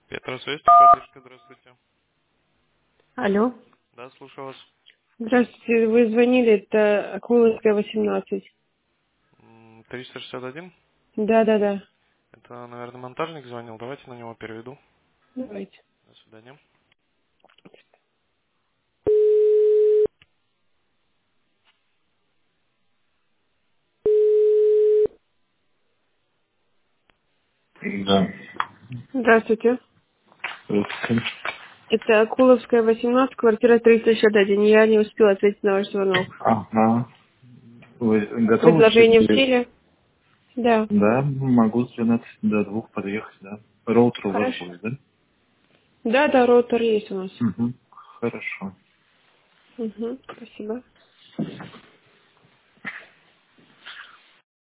Петросвязь, поддержка, здравствуйте. Алло. Да, слушаю вас. Здравствуйте, вы звонили, это Акуловская, 18. 361. Да. Это, наверное, монтажник звонил. Давайте на него переведу. Давайте. До свидания. Да. Здравствуйте. Здравствуйте. Это Акуловская, 18, квартира 361. Я не успела ответить на ваш звонок. Ага. Вы готовы Предложение в сегодня? силе? Да. Да, могу с 12 до 2 подъехать, да. Роутер у вас Хорошо. будет, да? Да, роутер есть у нас. Угу. Хорошо. Угу, спасибо.